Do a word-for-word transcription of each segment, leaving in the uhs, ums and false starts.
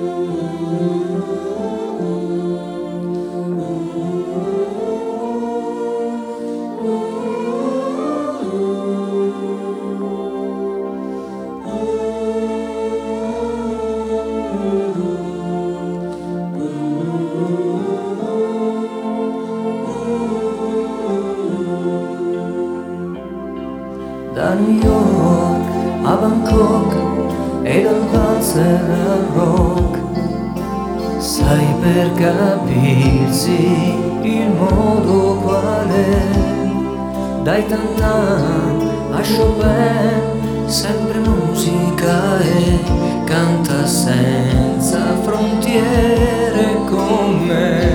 Da New York a Bangkok e dal valzer al rock, sai, per capirsi il modo qual è, dai Tannan a Chopin, sempre musica e canta senza frontiere con me.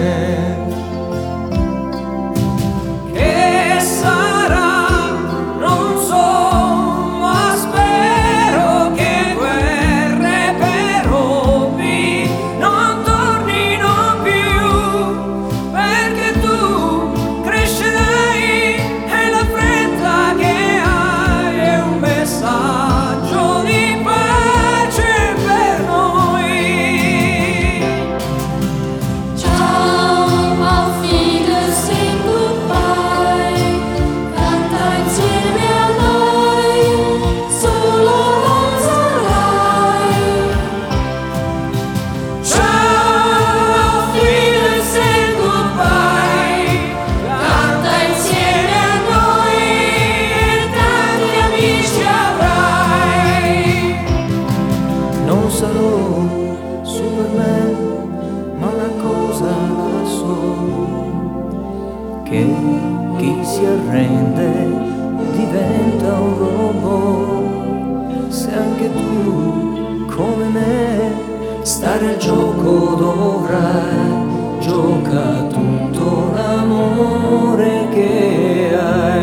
Non sarò Superman, ma una cosa la so, che chi si arrende diventa un robot. Se anche tu, come me, stare al gioco dovrai, gioca tutto l'amore che hai.